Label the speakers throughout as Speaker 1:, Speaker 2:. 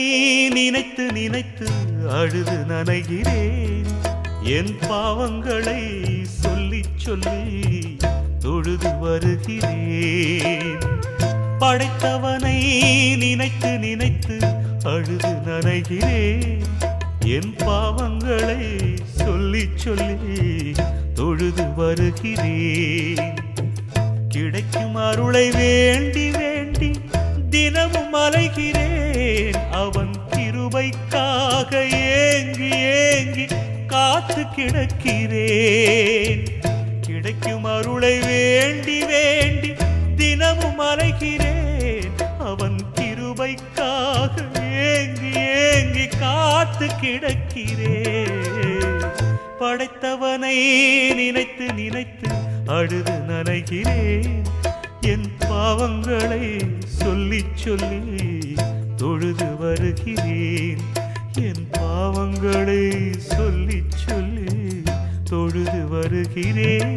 Speaker 1: நினைத்து நினைத்து அழுது நனைகிறேன். என் பாவங்களை சொல்லி சொல்லி தொழுது வருகிறேன். படைத்தவனை நினைத்து நினைத்து அழுது நனைகிறேன். என் பாவங்களை சொல்லி சொல்லி தொழுது வருகிறேன். கிடைக்கும் அருளை வேண்டி வேண்டி தினமும் அலைகிறேன். அவன் கிருபைக்காக ஏங்கி ஏங்கி காத்து கிடக்கிறேன். கிடைக்கும் அருளை வேண்டி வேண்டி தினமும் அலைகிறேன். அவன் கிருபைக்காக ஏங்கி ஏங்கி காத்து கிடக்கிறேன். படைத்தவனை நினைத்து நினைத்து அழுது நனைகிறேன். என் பாவங்களை சொல்லி சொல்லி தொழுது வருகிறேன். என் பாவங்களை சொல்லி சொல்லி தொழுது வருகிறேன்.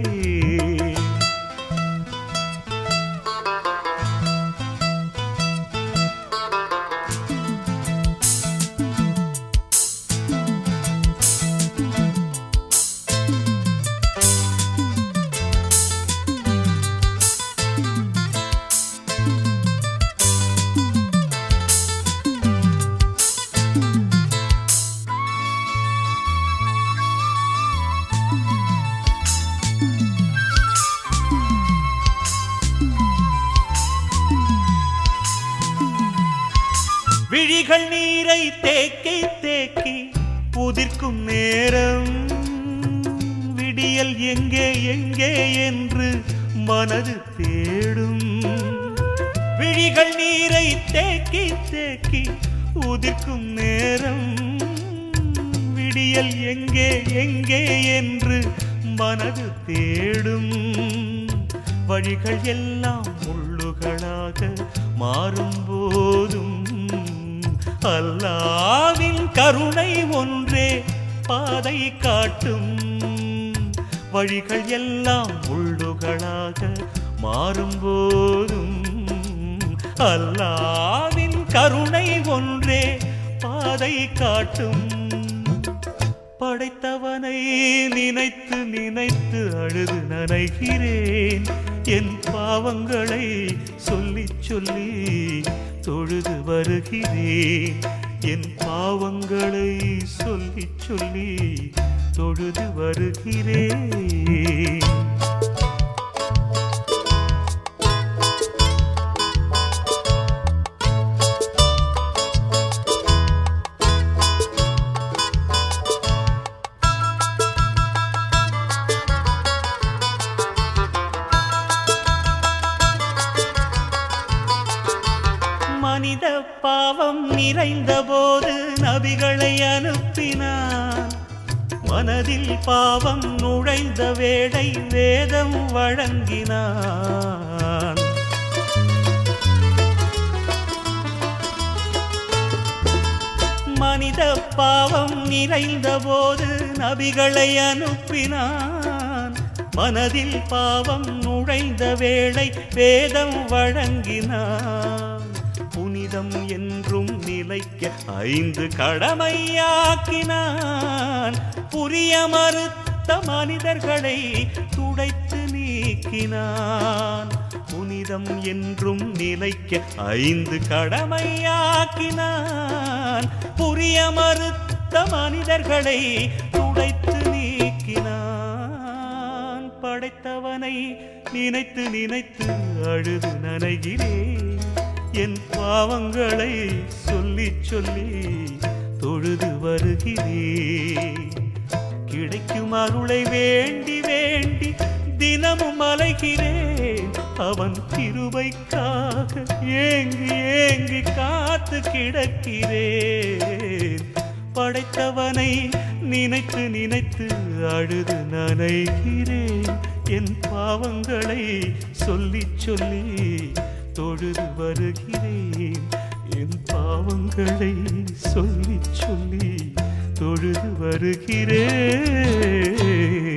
Speaker 1: விழிகள் நீரை தேக்கி தேக்கி உதிர்க்கும் நேரம். விடியல் எங்கே எங்கே என்று மனது தேடும். விழிகள் நீரை தேக்கி தேக்கி உதிர்க்கும் நேரம். விடியல் எங்கே எங்கே என்று மனது தேடும். வழிகள் எல்லாம் முள்ளுகளாக மாறும் போதும் அல்லாஹ்வின் கருணை ஒன்றே பாதை காட்டும். வழிகள் எல்லாம் முள்ளுகளாக மாறும் போதும் அல்லாஹ்வின் கருணை ஒன்றே பாதை காட்டும். படைத்தவனை நினைத்து நினைத்து அழுது நனைகிறேன். என் பாவங்களை சொல்லி சொல்லி தொழுது வருகிறேன். என் பாவங்களை சொல்லி சொல்லி தொழுது வருகிறேன். மனித பாவம் நிறைந்த போது நபிகளை அனுப்பினான். மனதில் பாவம் நுழைந்த வேளை வேதம் வழங்கினான். மனித பாவம் நிறைந்த போது நபிகளை அனுப்பினான். மனதில் பாவம் நுழைந்த வேளை வேதம் வழங்கினான். புனிதம் என்றும் நிலைக்க 5 கடமையாக்கினான். புரிய மறுத்த மனிதர்களை துடைத்து நீக்கினான். புனிதம் என்றும் நிலைக்க 5 கடமையாக்கினான். புரிய மறுத்த மனிதர்களை துடைத்து நீக்கினான். படைத்தவனை நினைத்து நினைத்து அழுது நனைகிறேன். என் பாவங்களை சொல்லி சொல்லி தொழுது வருகிறேன். கிடைக்கும் அருளை வேண்டி வேண்டி தினமும் அலைகிறேன். அவன் கிருபைக்காக ஏங்கி ஏங்கி காத்து கிடக்கிறேன். படைத்தவனை நினைத்து நினைத்து அழுது நனைகிறேன். என் பாவங்களை சொல்லி சொல்லி தொழுது வருகிறேன். என் பாவங்களை சொல்லி சொல்லி தொழுது வருகிறேன்.